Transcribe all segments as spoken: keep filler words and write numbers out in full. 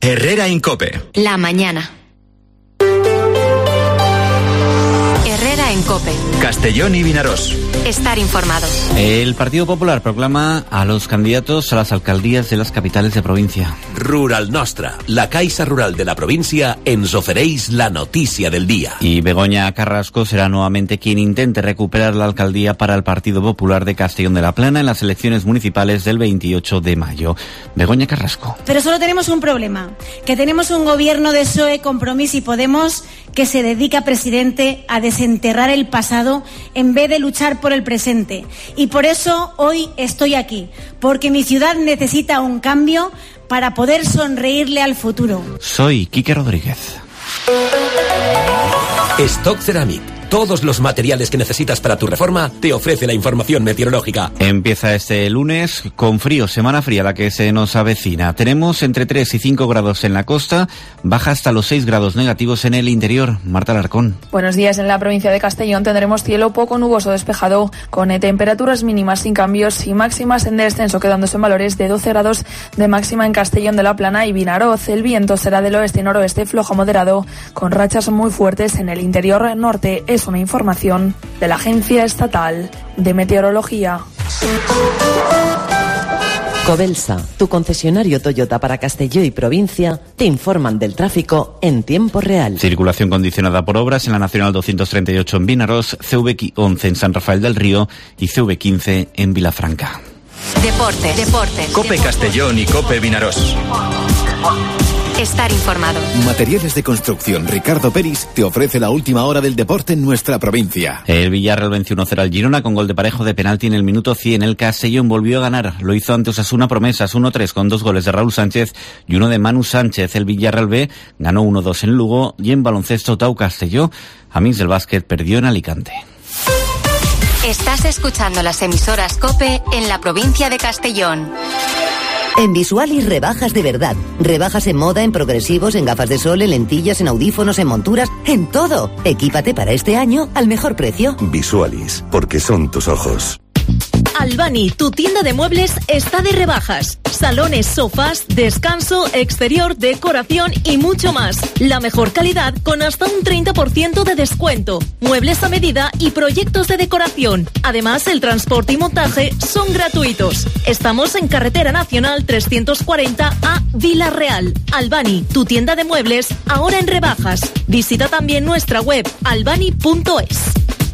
Herrera Incope. La mañana. Herrera en COPE. Castellón y Vinarós. Estar informado. El Partido Popular proclama a los candidatos a las alcaldías de las capitales de provincia. Rural Nostra, la Caixa Rural de la provincia, ens ofereix la noticia del día. Y Begoña Carrasco será nuevamente quien intente recuperar la alcaldía para el Partido Popular de Castellón de la Plana en las elecciones municipales del veintiocho de mayo. Begoña Carrasco. Pero solo tenemos un problema, que tenemos un gobierno de P S O E, Compromís y Podemos que se dedica, presidente, a desenterrar el pasado en vez de luchar por el presente. Y por eso hoy estoy aquí, porque mi ciudad necesita un cambio para poder sonreírle al futuro. Soy Quique Rodríguez. Stock Ceramic. Todos los materiales que necesitas para tu reforma te ofrece la información meteorológica. Empieza este lunes con frío, semana fría la que se nos avecina. Tenemos entre tres y cinco grados en la costa, baja hasta los seis grados negativos en el interior. Marta Alarcón. Buenos días. En la provincia de Castellón tendremos cielo poco nuboso despejado, con temperaturas mínimas sin cambios y máximas en descenso, quedándose en valores de doce grados de máxima en Castellón de la Plana y Vinaroz. El viento será del oeste y noroeste flojo moderado, con rachas muy fuertes en el interior norte. Es una información de la Agencia Estatal de Meteorología. Covelsa, tu concesionario Toyota para Castelló y provincia, te informan del tráfico en tiempo real. Circulación condicionada por obras en la Nacional doscientos treinta y ocho en Vinarós, C V once en San Rafael del Río y C V quince en Vilafranca. Deporte, deporte. COPE Castellón y COPE Vinarós. Estar informado. Materiales de construcción Ricardo Peris te ofrece la última hora del deporte en nuestra provincia. El Villarreal venció uno cero al Girona con gol de Parejo de penalti en el minuto cien. El Castellón volvió a ganar. Lo hizo ante Osasuna Promesas uno tres con dos goles de Raúl Sánchez y uno de Manu Sánchez. El Villarreal B ganó uno dos en Lugo y en baloncesto Tau Castelló. Amins del Básquet perdió en Alicante. Estás escuchando las emisoras COPE en la provincia de Castellón. En Visualis rebajas de verdad. Rebajas en moda, en progresivos, en gafas de sol, en lentillas, en audífonos, en monturas, en todo. Equípate para este año al mejor precio. Visualis, porque son tus ojos. Albani, tu tienda de muebles está de rebajas. Salones, sofás, descanso, exterior, decoración y mucho más. La mejor calidad con hasta un treinta por ciento de descuento. Muebles a medida y proyectos de decoración. Además, el transporte y montaje son gratuitos. Estamos en Carretera Nacional trescientos cuarenta a Vila Real. Albani, tu tienda de muebles, ahora en rebajas. Visita también nuestra web albani punto es.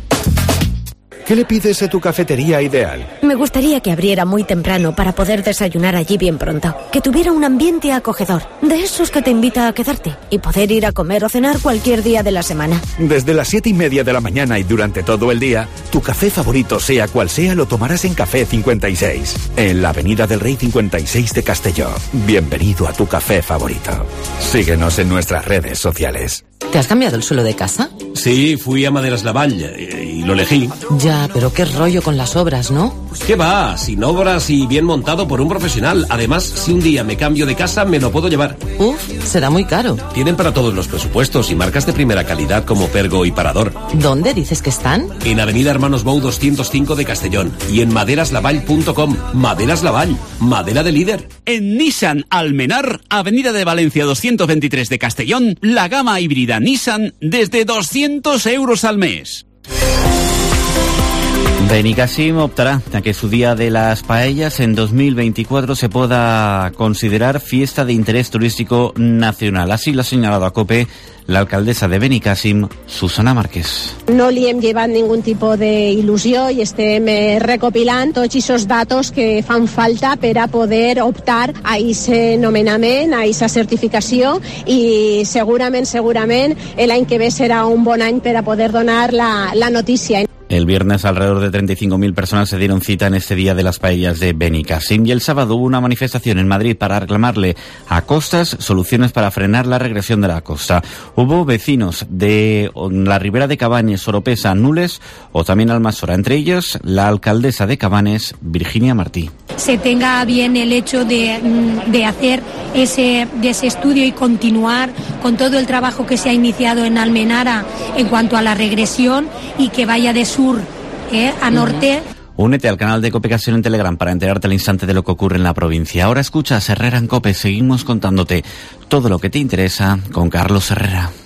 ¿Qué le pides a tu cafetería ideal? Me gustaría que abriera muy temprano para poder desayunar allí bien pronto. Que tuviera un ambiente acogedor, de esos que te invita a quedarte y poder ir a comer o cenar cualquier día de la semana. Desde las siete y media de la mañana y durante todo el día, tu café favorito, sea cual sea, lo tomarás en Café cincuenta y seis, en la Avenida del Rey cincuenta y seis de Castelló. Bienvenido a tu café favorito. Síguenos en nuestras redes sociales. ¿Te has cambiado el suelo de casa? Sí, fui a Maderas Lavall y, y lo elegí. Ya, pero qué rollo con las obras, ¿no? ¿Qué va? Sin obras y bien montado por un profesional. Además, si un día me cambio de casa, me lo puedo llevar. Uf, será muy caro. Tienen para todos los presupuestos y marcas de primera calidad como Pergo y Parador. ¿Dónde dices que están? En Avenida Hermanos Bou doscientos cinco de Castellón y en maderas lavall punto com. Maderas Lavall, madera de líder. En Nissan Almenar, Avenida de Valencia doscientos veintitrés de Castellón, la gama híbrida Nissan desde doscientos euros al mes. Benicàssim optará a que su Día de las Paellas en dos mil veinticuatro se pueda considerar fiesta de interés turístico nacional. Así lo ha señalado a COPE la alcaldesa de Benicàssim, Susana Márquez. No li hem llevat ningún tipus d'il·lusió i estem recopilant tots aquests datos que fan falta per a poder optar a aquest nomenament, a aquesta certificació i segurament, segurament l'any que ve serà un bon any per a poder donar la, la notícia. El viernes alrededor de treinta y cinco mil personas se dieron cita en este Día de las Paellas de Benicàssim y el sábado hubo una manifestación en Madrid para reclamarle a Costas soluciones para frenar la regresión de la costa. Hubo vecinos de la Ribera de Cabanes, Oropesa, Nules o también Almasora, entre ellos la alcaldesa de Cabanes, Virginia Martí. Se tenga bien el hecho de, de hacer ese, de ese estudio y continuar con todo el trabajo que se ha iniciado en Almenara en cuanto a la regresión y que vaya de sur eh, a norte. Únete al canal de Copecación en Telegram para enterarte al instante de lo que ocurre en la provincia. Ahora escuchas Herrera en Cope. Seguimos contándote todo lo que te interesa con Carlos Herrera.